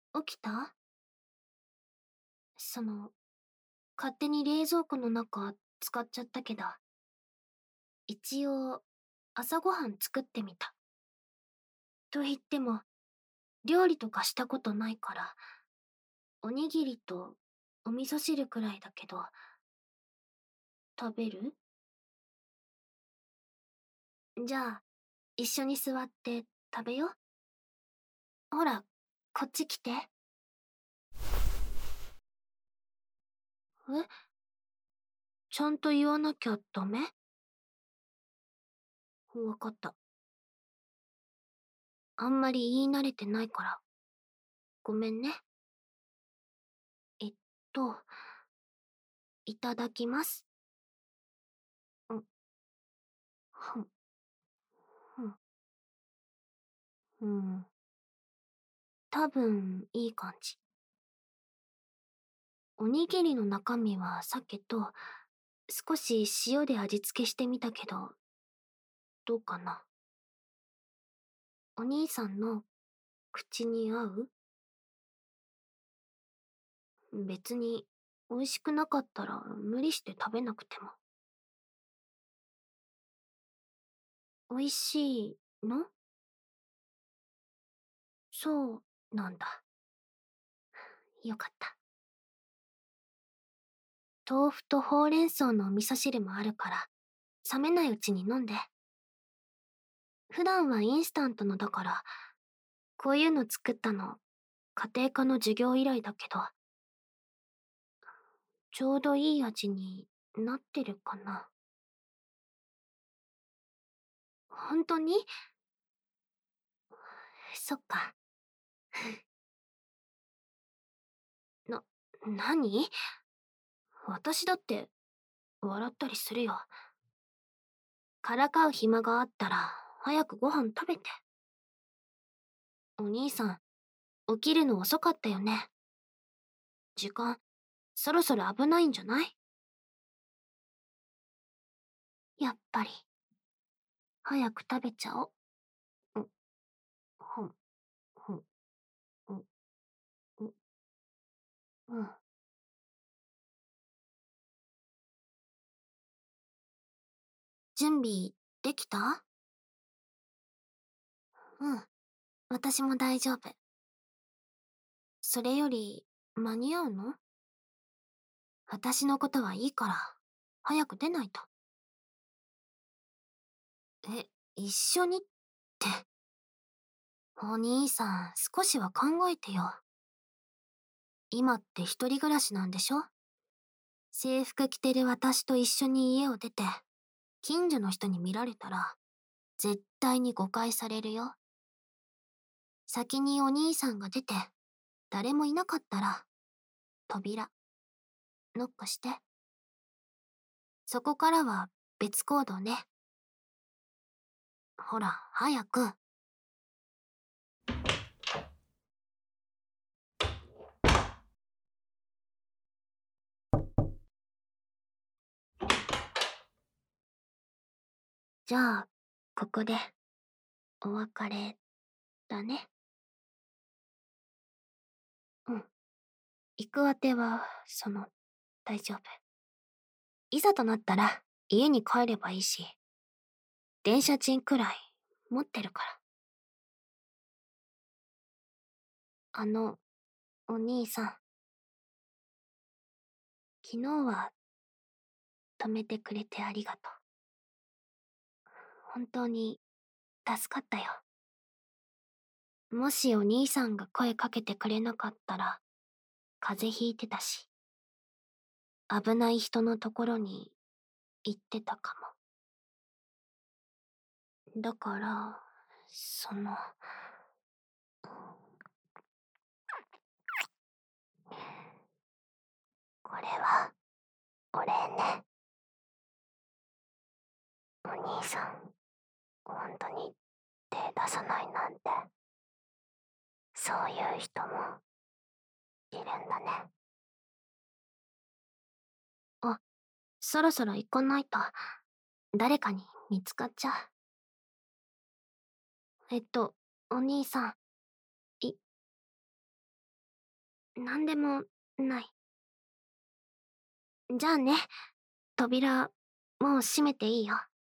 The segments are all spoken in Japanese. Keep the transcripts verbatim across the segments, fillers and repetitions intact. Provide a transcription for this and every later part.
起きた？その、勝手に冷蔵庫の中使っちゃったけど、一応、朝ごはん作ってみた。と言っても、料理とかしたことないから、おにぎりとお味噌汁くらいだけど、食べる？じゃあ、一緒に座って食べよう。ほら、こっち来て。え、ちゃんと言わなきゃダメ？わかった。あんまり言い慣れてないから。ごめんね。えっと、いただきます。うん、ふん、ふん、うん。多分、いい感じ。おにぎりの中身は鮭と、少し塩で味付けしてみたけど、どうかな。お兄さんの口に合う？別に、美味しくなかったら無理して食べなくても。美味しいの？そうなんだ。よかった。豆腐とほうれん草の味噌汁もあるから、冷めないうちに飲んで。普段はインスタントのだから、こういうの作ったの、家庭科の授業以来だけど、ちょうどいい味になってるかな。本当に？そっか。な、何？私だって笑ったりするよ。からかう暇があったら、早くご飯食べて。お兄さん、起きるの遅かったよね。時間、そろそろ危ないんじゃない？やっぱり、早く食べちゃおう。うん、ほん、ほん、うん、うん、うん。準備できた？うん、私も大丈夫。それより、間に合うの？私のことはいいから、早く出ないと。え、一緒にって。お兄さん、少しは考えてよ。今って一人暮らしなんでしょ？制服着てる私と一緒に家を出て、近所の人に見られたら、絶対に誤解されるよ。先にお兄さんが出て、誰もいなかったら、扉、ノックして。そこからは別行動ね。ほら、早く。じゃあ、ここで、お別れ、だね。うん。行くあては、その、大丈夫。いざとなったら、家に帰ればいいし、電車賃くらい、持ってるから。あの、お兄さん。昨日は、止めてくれてありがとう。本当に、助かったよ。もしお兄さんが声かけてくれなかったら、風邪ひいてたし、危ない人のところに行ってたかも。だから、その、これは、お礼ね。お兄さん、本当に手出さないなんて、そういう人もいるんだね。あ、そろそろ行かないと、誰かに見つかっちゃう。えっと、お兄さん、い、 なんでもない。じゃあね、扉、もう閉めていいよ。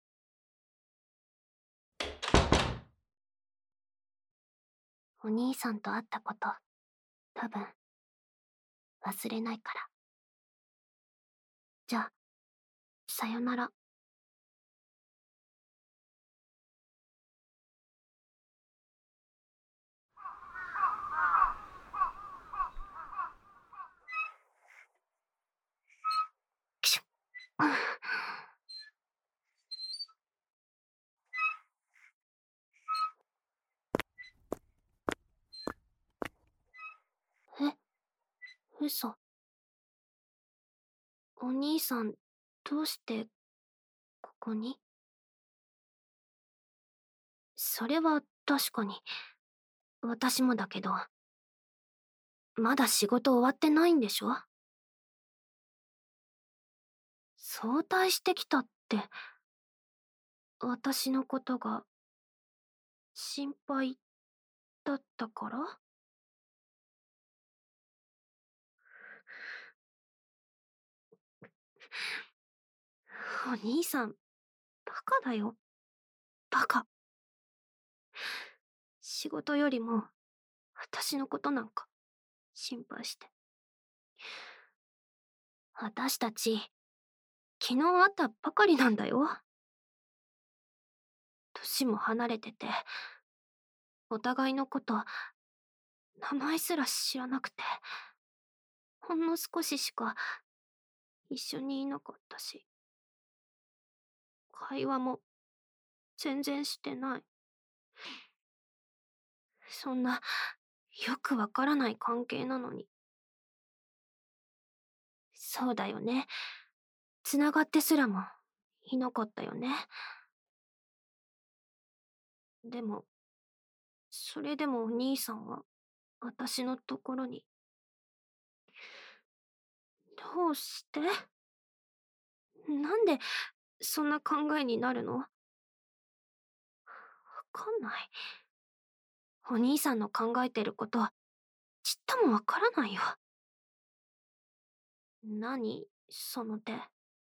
お兄さんと会ったこと、多分、忘れないから。じゃあ、さよなら。くしゅえ、嘘。お兄さん、どうして、ここに？それは確かに。私もだけど。まだ仕事終わってないんでしょ？早退してきたって、私のことが、心配、だったから？お兄さん、バカだよ。バカ。仕事よりも、私のことなんか、心配して。私たち、昨日会ったばかりなんだよ。年も離れてて、お互いのこと、名前すら知らなくて、ほんの少ししか一緒にいなかったし、会話も全然してない。そんな、よくわからない関係なのに。そうだよね。繋がってすらもいなかったよね。でも、それでもお兄さんは、私のところに。どうして？なんで、そんな考えになるの？わかんない。お兄さんの考えてること、ちっともわからないよ。何？その手。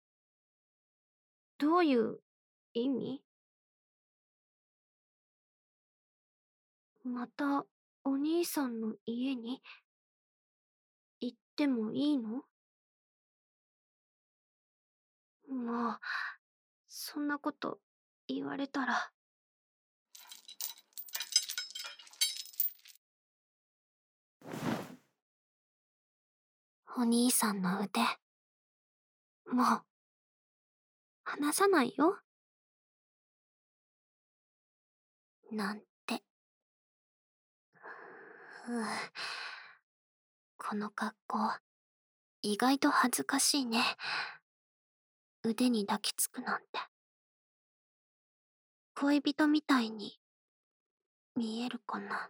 どういう意味？また、お兄さんの家に行ってもいいの？もう、そんなこと言われたら。お兄さんの腕。もう、離さないよ。なんて。ふぅ。この格好、意外と恥ずかしいね。腕に抱きつくなんて。恋人みたいに、見えるかな。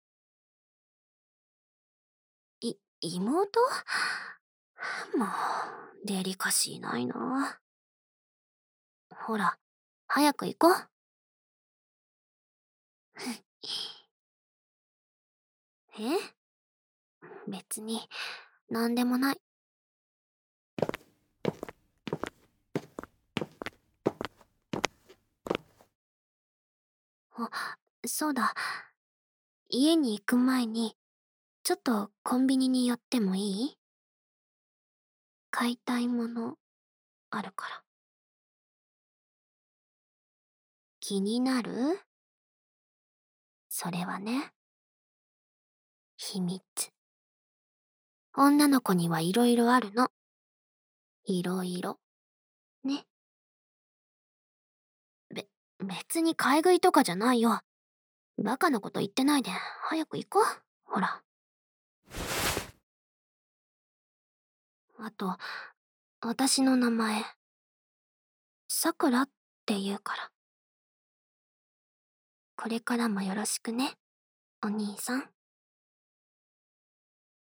い、妹？もう、デリカシーないな。ほら、早く行こう。え？別に、なんでもない。あ、そうだ。家に行く前に、ちょっとコンビニに寄ってもいい？買いたいもの、あるから。気になる？それはね、秘密。女の子にはいろいろあるの。いろいろ。ね。べ、別に買い食いとかじゃないよ。バカなこと言ってないで、早く行こう。ほら。あと、私の名前、さくらって言うから。これからもよろしくね、お兄さん。